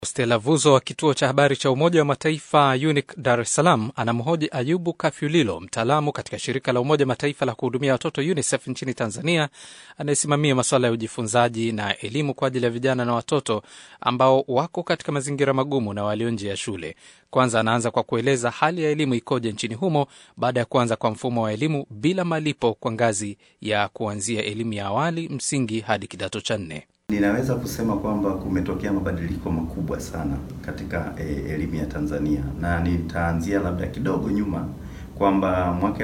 Stella Vuzo wa kituo cha habari cha Umoja wa Mataifa UNIC Dar es Salaam anamhoji Ayubu Kafyulilo, mtaalamu katika shirika la Umoja wa Mataifa la kuhudumia watoto UNICEF nchini Tanzania, anayesimamia masuala ya ujifunzaji na elimu kwa ajili ya vijana na watoto ambao wako katika mazingira magumu na walio nje ya shule. Kwanza anaanza kwa kueleza hali ya elimu ikoje nchini humo baada ya kuanza kwa mfumo wa elimu bila malipo kwa ngazi ya kuanzia elimu ya awali, msingi hadi kidato cha 4. Ninaweza kusema kwamba kumetokea mabadiliko makubwa sana katika elimu ya Tanzania, na nitaanzia labda kidogo nyuma kwamba mwaka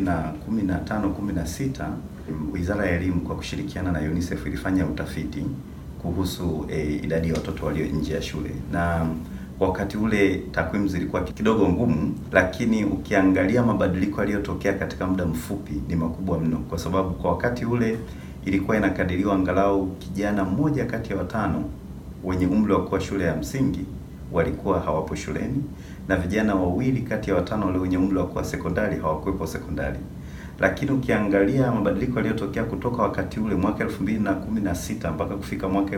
2015-16 Wizara ya Elimu kwa kushirikiana na UNICEF ilifanya utafiti kuhusu idadi ya watoto walio nje ya shule, na wakati ule takwimu zilikuwa kidogo ngumu, lakini ukiangalia mabadiliko yaliyotokea katika muda mfupi ni makubwa mno, kwa sababu kwa wakati ule ilikuwa inakadiriwa angalau kijana mmoja kati ya 5 wenye umri wa kuwa shule ya msingi walikuwa hawapo shuleni, na vijana 2 kati ya 5 wale wenye umri wa kuwa sekondari hawakuwepo sekondari. Lakini ukiangalia mabadiliko yaliyotokea kutoka wakati ule mwaka 2016 mpaka kufika mwaka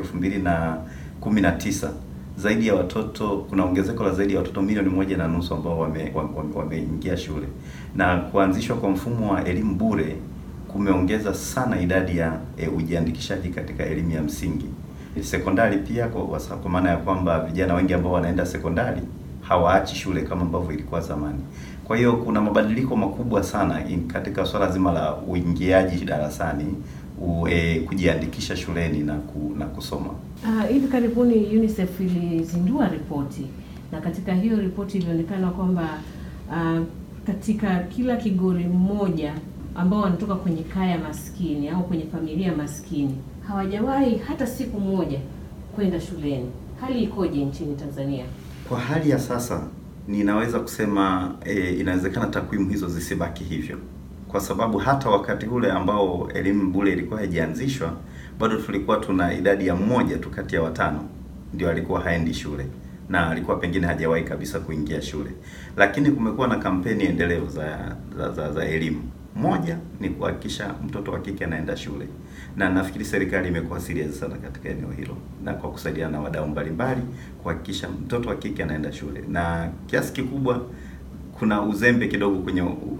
2019, zaidi ya watoto, kuna ongezeko la zaidi ya watoto milioni 1.5 ambao wameingia shule, na kuanzishwa kwa mfumo wa elimu bure kumeongeza sana idadi ya ujiandikishaji katika elimu ya msingi. Sekondari pia kwa maana ya kwamba vijana wengi ambao wanaenda sekondari hawaachi shule kama ambavyo ilikuwa zamani. Kwa hiyo kuna mabadiliko makubwa sana katika swala zima la uingiaji darasani, kujiandikisha shuleni na kusoma. Hivi karibuni UNICEF ilizindua ripoti, na katika hiyo ripoti ilionekana kwamba katika kila Kigori mmoja ambao wanatoka kwenye kaya maskini au kwenye familia maskini hawajawahi hata siku moja kwenda shuleni. Hali ikoje nchini Tanzania? Kwa hali ya sasa ninaweza kusema inawezekana takwimu hizo zisibaki hivyo, kwa sababu hata wakati ule ambao elimu bure ilikuwa haijaanzishwa bado tulikuwa tuna idadi ya 1 tu kati ya 5 ndio alikuwa haendi shule, na alikuwa pengine hajawahi kabisa kuingia shule. Lakini kumekuwa na kampeni endelevu za elimu. Moja ni kuhakikisha mtoto wa kike anaenda shule, na nafikiri serikali imekuwa serious sana katika eneo hilo, na kwa kusaidiana na wadau mbalimbali kuhakikisha mtoto wa kike anaenda shule. Na kiasi kikubwa kuna uzembe kidogo kwenye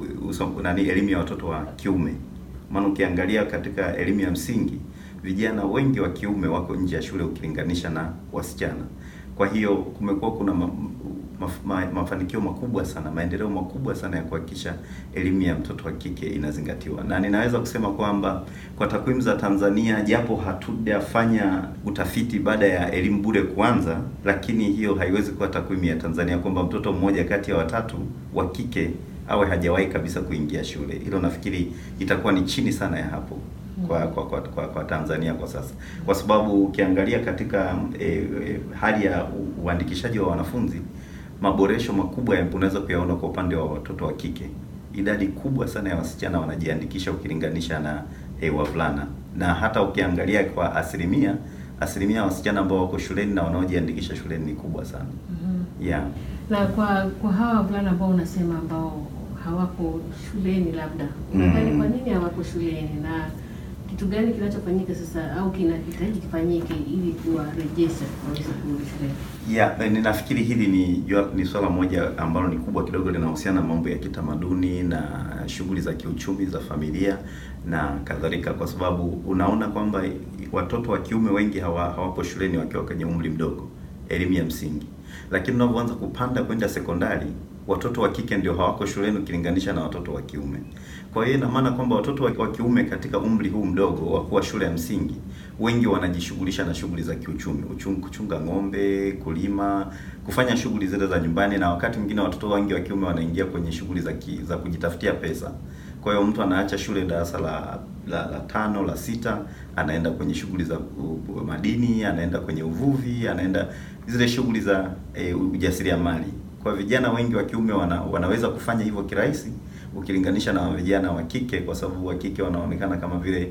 elimu ya watoto wa kiume. Maana ukiangalia katika elimu ya msingi, vijana wengi wa kiume wako nje ya shule ukilinganisha na wasichana. Kwa hiyo kumekuwa kuna mafanikio makubwa sana, maendeleo makubwa sana ya kuhakikisha elimu ya mtoto wa kike inazingatiwa. Na ninaweza kusema kwamba kwa takwimu za Tanzania, japo hatujafanya utafiti baada ya elimu bure kuanza, lakini hiyo haiwezi kuwa takwimu ya Tanzania kwamba mtoto mmoja kati ya 3 wa kike awe hajawahi kabisa kuingia shule. Hilo nafikiri itakuwa ni chini sana ya hapo kwa Tanzania kwa sasa, kwa sababu ukiangalia katika hali ya uandikishaji wa wanafunzi, maboresho makubwa unaweza kuyaona kwa upande wa watoto wa kike. Idadi kubwa sana ya wasichana wanajiandikisha ukilinganisha na wavulana, na hata ukiangalia kwa asilimia wasichana ambao wako shuleni na wanaojiandikisha shuleni ni kubwa sana. Yeah. Na kwa hawa wavulana ambao unasema ambao hawako shuleni, labda unadhani kwa nini hawako shuleni, na kitu gani kinachofanyika sasa au kinahitaji kifanyike ili kuwarejesha waweze kurudi shuleni? Ninafikiri hili ni swala moja ambalo ni kubwa kidogo, linahusiana na mambo ya kitamaduni na shughuli za kiuchumi za familia na kadhalika, kwa sababu unaona kwamba watoto wa kiume wengi hawapo shuleni wakiwa kwenye umri mdogo, elimu ya msingi. Lakini unapoanza kupanda kwenda sekondari, watoto wa kike ndio hawako shuleni ukilinganisha na watoto wa kiume. Kwa hiyo ina maana kwamba watoto wa kiume katika umri huu mdogo wa kuwa shule ya msingi, wengi wanajishughulisha na shughuli za kiuchumi, kuchunga ng'ombe, kulima, kufanya shughuli zile za nyumbani, na wakati mwingine watoto wengi wa kiume wanaingia kwenye shughuli za kujitafutia pesa. Kwa hiyo mtu anaacha shule darasa la 5 la 6, anaenda kwenye shughuli za madini, anaenda kwenye uvuvi, anaenda zile shughuli za ujasiriamali. Kwa vijana wengi wa kiume wanaweza kufanya hivyo kirahisi ukilinganisha na vijana wa kike, kwa sababu wa kike wanaonekana kama vile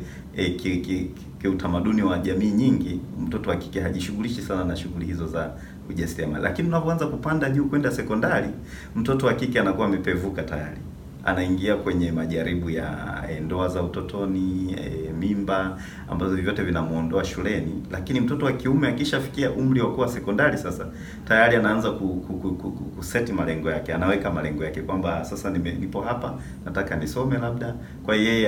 kiutamaduni wa jamii nyingi, mtoto wa kike hajishughulishi sana na shughuli hizo za ujasiriamali. Lakini unapoanza kupanda juu kwenda sekondari, mtoto wa kike anakuwa amepevuka tayari, anaingia kwenye majaribu ya ndoa za utotoni, mimba ambazo vyote vinamuondoa shuleni. Lakini mtoto wa kiume akishafikia umri wa kuwa sekondari, sasa tayari anaanza kuseti malengo yake, anaweka malengo yake kwamba sasa nipo hapa, nataka nisome labda. Kwa yeye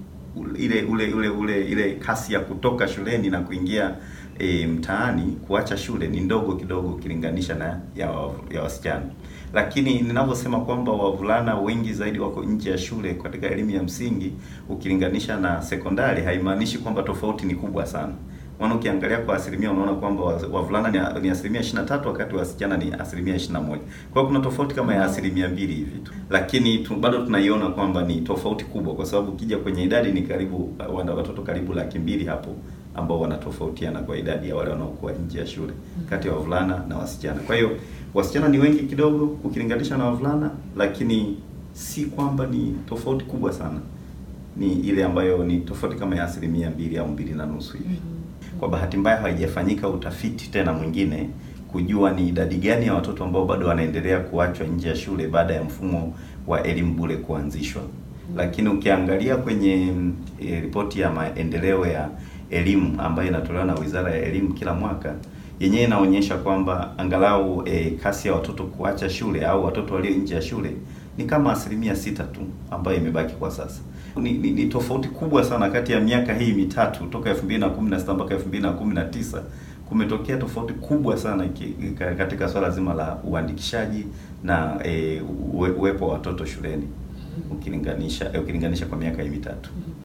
ile kasi ya kutoka shuleni na kuingia mtaani, kuacha shule ni ndogo kidogo ukilinganisha na ya wasichana. Lakini ninavyosema kwamba wavulana wengi zaidi wako nje ya shule katika elimu ya msingi ukilinganisha na sekondari, haimaanishi kwamba tofauti ni kubwa sana. Maana ukiangalia kwa asilimia unaona kwamba wavulana ni asilimia 23 wakati wasichana ni asilimia 21. Kwa hiyo kuna tofauti kama ya asilimia 2 hivi tu. Lakini bado tunaiona kwamba ni tofauti kubwa, kwa sababu ukija kwenye idadi ni karibu watoto karibu 200,000 hapo ambao wanatofautiana kwa idadi ya wale wanaokuwa nje ya shule kati ya wavulana na wasichana. Kwa hiyo wasichana ni wengi kidogo ukilinganisha na wavulana, lakini si kwamba ni tofauti kubwa sana. Ni ile ambayo ni tofauti kama ya asilimia 2 au 2.5 hivi. Kwa bahati mbaya haijafanyika utafiti tena mwingine kujua ni idadi gani ya watoto ambao bado wanaendelea kuachwa nje ya shule baada ya mfumo wa elimu bure kuanzishwa. Lakini ukiangalia kwenye ripoti ya maendeleo ya elimu ambayo inatolewa na Wizara ya Elimu kila mwaka, yenyewe inaonyesha kwamba angalau kasi ya watoto kuacha shule au watoto walio nje ya shule ni kama asilimia 6 tu ambayo imebaki kwa sasa. Ni tofauti kubwa sana kati ya miaka hii mitatu toka 2016 mpaka 2019. Kumetokea tofauti kubwa sana katika swala zima la uandikishaji na uwepo wa watoto shuleni ukilinganisha kwa miaka hii mitatu.